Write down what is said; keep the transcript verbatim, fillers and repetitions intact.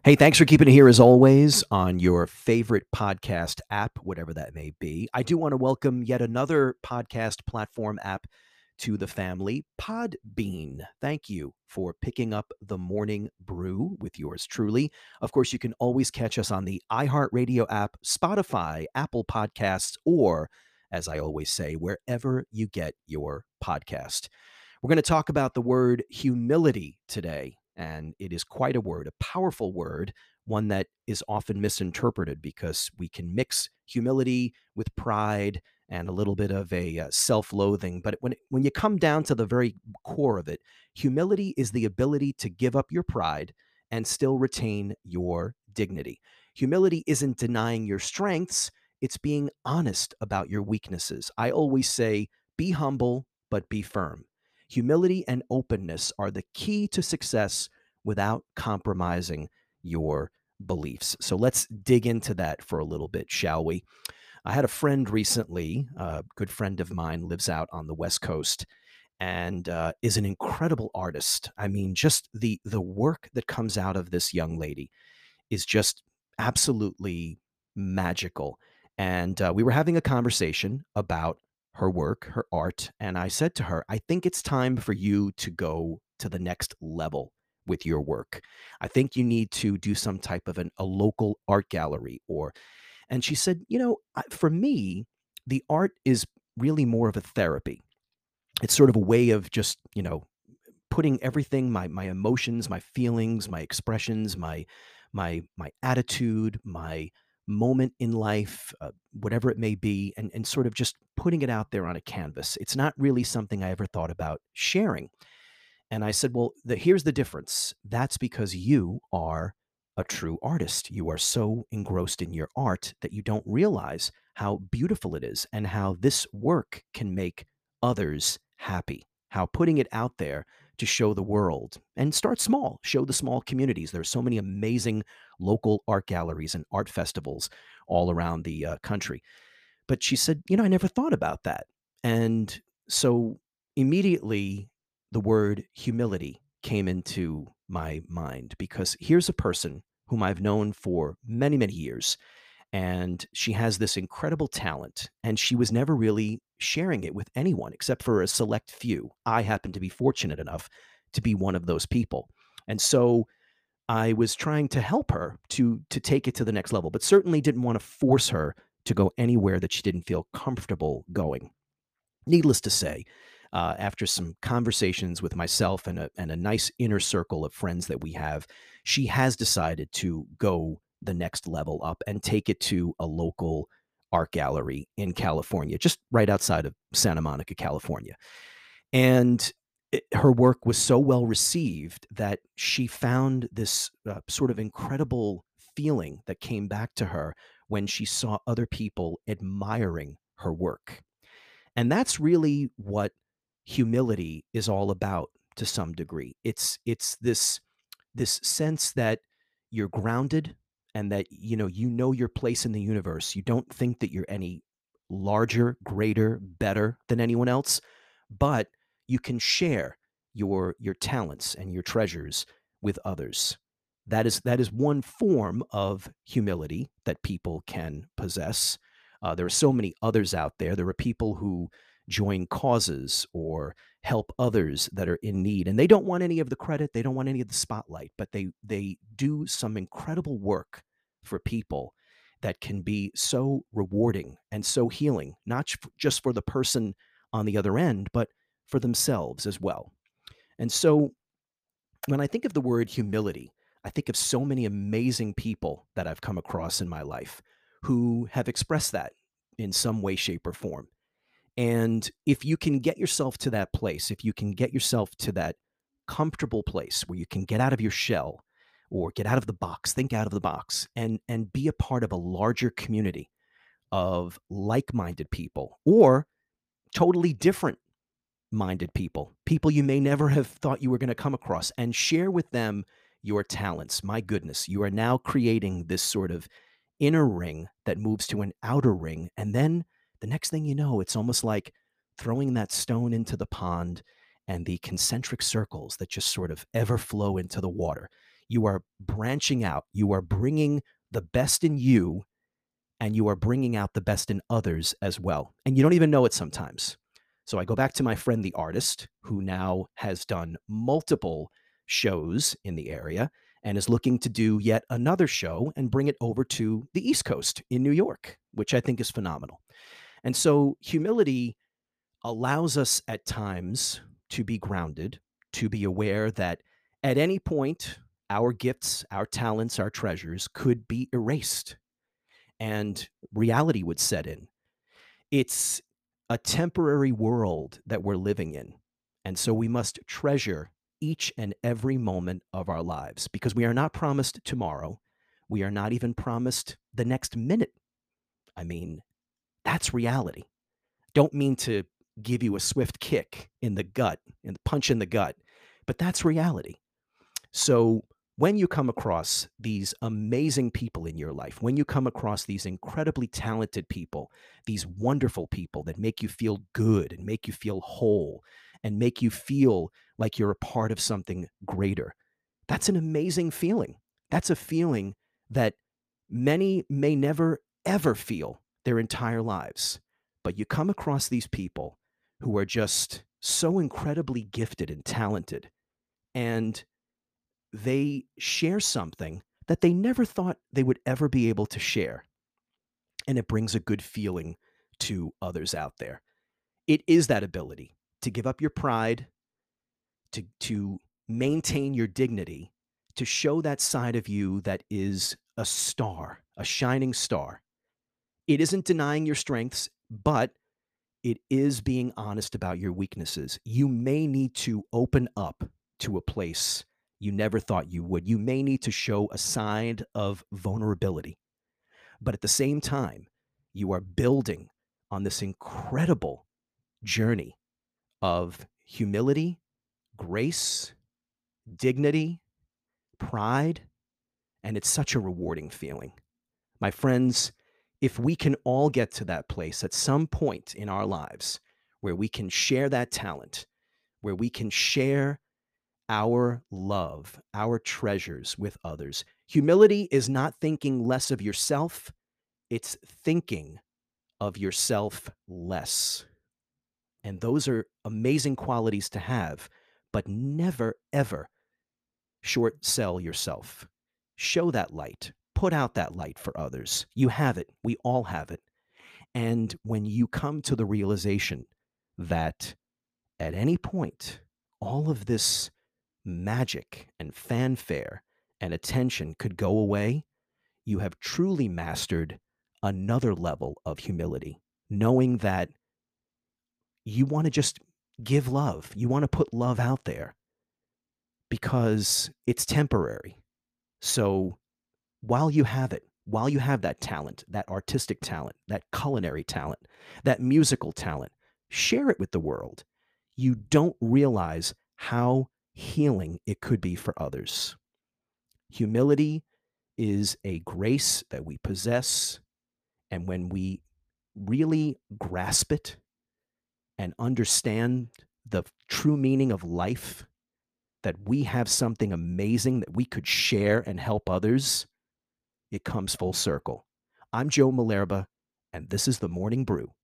Hey, thanks for keeping it here as always on your favorite podcast app, whatever that may be. I do want to welcome yet another podcast platform app to the family, Podbean. Thank you for picking up the morning brew with yours truly. Of course, you can always catch us on the iHeartRadio app, Spotify, Apple Podcasts, or, as I always say, wherever you get your podcast. We're going to talk about the word humility today, and it is quite a word, a powerful word, one that is often misinterpreted because we can mix humility with pride and a little bit of a uh, self-loathing. But when when you come down to the very core of it, humility is the ability to give up your pride and still retain your dignity. Humility isn't denying your strengths, it's being honest about your weaknesses. I always say, be humble, but be firm. Humility and openness are the key to success without compromising your beliefs. So let's dig into that for a little bit, shall we? I had a friend recently, a good friend of mine, lives out on the West Coast and uh, is an incredible artist. I mean, just the the work that comes out of this young lady is just absolutely magical. And uh, we were having a conversation about her work, her art. And I said to her, I think it's time for you to go to the next level with your work. I think you need to do some type of an, a local art gallery or, and she said, you know, I- for me, the art is really more of a therapy. It's sort of a way of just, you know, putting everything, my my emotions, my feelings, my expressions, my my my attitude, my moment in life, uh, whatever it may be, and and sort of just putting it out there on a canvas. It's not really something I ever thought about sharing. And I said, well, the, here's the difference. That's because you are a true artist. You are so engrossed in your art that you don't realize how beautiful it is and how this work can make others happy. How putting it out there to show the world and start small, show the small communities. There are so many amazing local art galleries and art festivals all around the uh, country. But she said, you know, I never thought about that. And so immediately the word humility came into my mind because here's a person whom I've known for many, many years. And she has this incredible talent, and she was never really sharing it with anyone except for a select few. I happen to be fortunate enough to be one of those people. And so I was trying to help her to to take it to the next level, but certainly didn't want to force her to go anywhere that she didn't feel comfortable going. Needless to say, uh, after some conversations with myself and a, and a nice inner circle of friends that we have, she has decided to go the next level up and take it to a local art gallery in California, just right outside of Santa Monica, California. And it, her work was so well received that she found this uh, sort of incredible feeling that came back to her when she saw other people admiring her work. And that's really what humility is all about to some degree. It's it's this this sense that you're grounded and that you know you know your place in the universe. You don't think that you're any larger, greater, better than anyone else, but you can share your your talents and your treasures with others. That is that is one form of humility that people can possess. Uh, there are so many others out there. There are people who join causes or help others that are in need, and they don't want any of the credit. They don't want any of the spotlight, but they they do some incredible work for people that can be so rewarding and so healing, not just for the person on the other end, but for themselves as well. And so when I think of the word humility, I think of so many amazing people that I've come across in my life who have expressed that in some way, shape, or form. And if you can get yourself to that place, if you can get yourself to that comfortable place where you can get out of your shell or get out of the box, think out of the box and and be a part of a larger community of like-minded people or totally different minded people, people you may never have thought you were going to come across, and share with them your talents. My goodness, you are now creating this sort of inner ring that moves to an outer ring. And then the next thing you know, it's almost like throwing that stone into the pond and the concentric circles that just sort of ever flow into the water. You are branching out. You are bringing the best in you, and you are bringing out the best in others as well. And you don't even know it sometimes. So I go back to my friend, the artist, who now has done multiple shows in the area and is looking to do yet another show and bring it over to the East Coast in New York, which I think is phenomenal. And so humility allows us at times to be grounded, to be aware that at any point, our gifts, our talents, our treasures could be erased and reality would set in. It's a temporary world that we're living in. And so we must treasure each and every moment of our lives because we are not promised tomorrow. We are not even promised the next minute. I mean, that's reality. Don't mean to give you a swift kick in the gut, and punch in the gut, but that's reality. So when you come across these amazing people in your life, when you come across these incredibly talented people, these wonderful people that make you feel good and make you feel whole and make you feel like you're a part of something greater, that's an amazing feeling. That's a feeling that many may never, ever feel their entire lives. But you come across these people who are just so incredibly gifted and talented, and they share something that they never thought they would ever be able to share. And it brings a good feeling to others out there. It is that ability to give up your pride, to, to maintain your dignity, to show that side of you that is a star, a shining star. It isn't denying your strengths, but it is being honest about your weaknesses. You may need to open up to a place you never thought you would. You may need to show a side of vulnerability. But at the same time, you are building on this incredible journey of humility, grace, dignity, pride, and it's such a rewarding feeling. My friends, if we can all get to that place at some point in our lives where we can share that talent, where we can share our love, our treasures with others. Humility is not thinking less of yourself, it's thinking of yourself less. And those are amazing qualities to have, but never, ever short sell yourself. Show that light. Put out that light for others. You have it. We all have it. And when you come to the realization that at any point, all of this magic and fanfare and attention could go away, you have truly mastered another level of humility, knowing that you want to just give love. You want to put love out there because it's temporary. So while you have it, while you have that talent, that artistic talent, that culinary talent, that musical talent, share it with the world. You don't realize how healing it could be for others. Humility is a grace that we possess, and when we really grasp it and understand the true meaning of life, that we have something amazing that we could share and help others, it comes full circle. I'm Joe Malerba, and this is The Morning Brew.